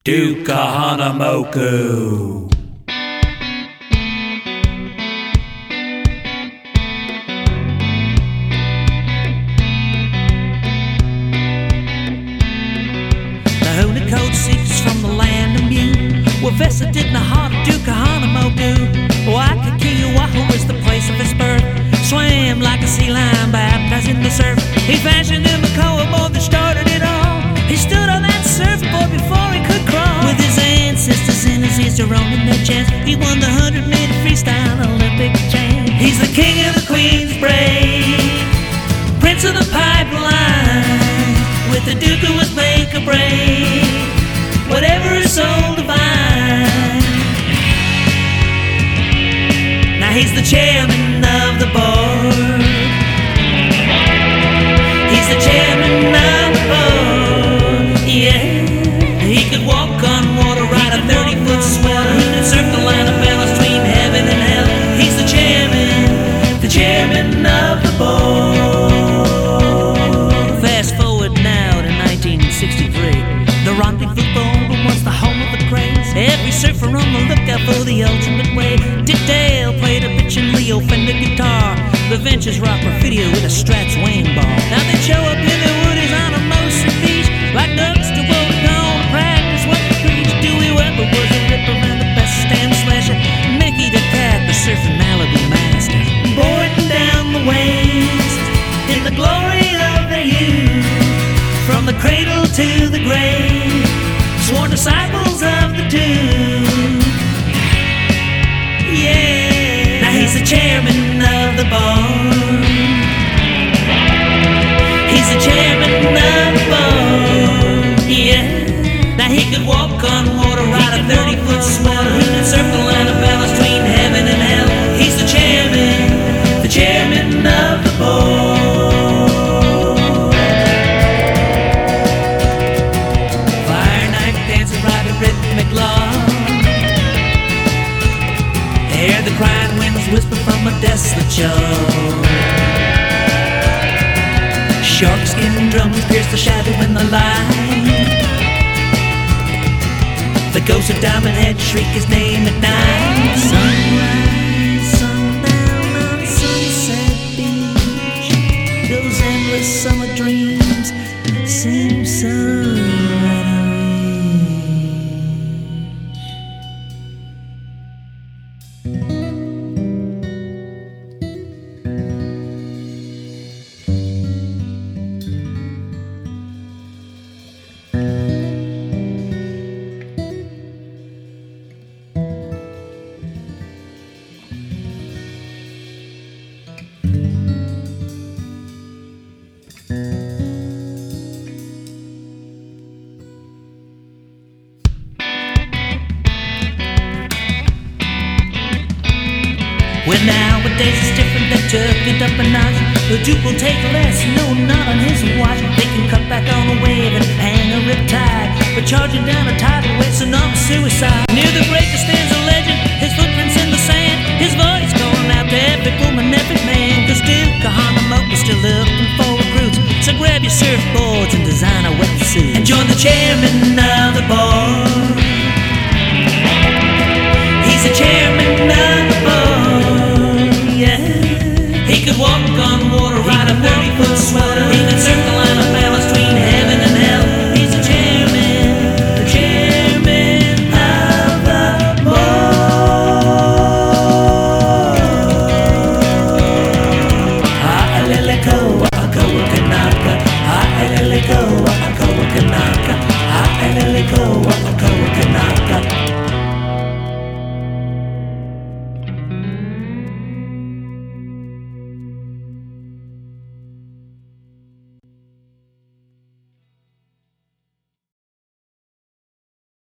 Duke Kahanamoku. The Holy Code seekers from the land of Mu were vested in the heart of Duke Kahanamoku. Waikakiawahu was the place of his birth. Swam like a sea lion, baptized in the surf. He fashioned the Makoa board that started it all. He stood on that surfboard before he could crawl. With his ancestors in his ears to roam in their chants, he won the 100-meter freestyle Olympic champ. He's the king of the Queen's Brave, prince of the pipeline. With the Duke who was make or break, whatever is so divine. Now he's the chairman of the board. He's the chairman of the board. Yeah, he could walk on water, ride a 30-foot swell. He could surf the line of balance between heaven and hell. He's the chairman of the board. Fast forward now to 1963. The Rendezvous Ballroom was the home of the craze. Every surfer on the lookout for the ultimate wave. Dick Dale played a bitch and Leo Fender guitar. The Ventures rock graffiti with a Strats wing ball. Now they show up in the woodies on a Mosa beach, like ducks to vote on practice what they preach. Dewey Weber was a ripper and the best stand slasher. Mickey the Cat, the surfing Malibu master. Boarding down the waves in the glory of their youth, from the cradle to the grave, sworn disciples of the Duke. Yeah, now he's the chairman of the board. He's the chairman of the board. Yeah, now he could walk on water, ride a 30-foot swell. He could surf the line of balance between heaven and hell. He's the chairman of the board. Fire knife dancer, ride a rhythmic law. Hear the crying winds whisper from a desolate shore. Shark skin drums pierce the shadow in the light. The ghost of Diamond Head shriek his name at night. Sunrise, sundown on Sunset Beach. Those endless summer dreams seem so out of well, nowadays it's different, they took it up a notch. The Duke will take less, no, not on his watch. They can cut back on a wave and hang a riptide, but charging down a tidal wave's enormous suicide. Near the breaker stands a legend, his footprints in the sand, his voice going out to epic woman, epic man. Cause Duke Kahanamoku's still looking for recruits, so grab your surfboards and design a wetsuit and join the chairman of the board. He's the chairman of the board. Yeah, he could walk on water, ride a 30-foot swell. He could surf the line of balance between heaven and hell. He's the chairman of the board. Ha-a-lele-ko, wa-a-ko-wa-kanaka. Ha-a-lele-ko, wa-a-ko-wa-kanaka. Ha-a-lele-ko, wa-a-ko-wa-kanaka.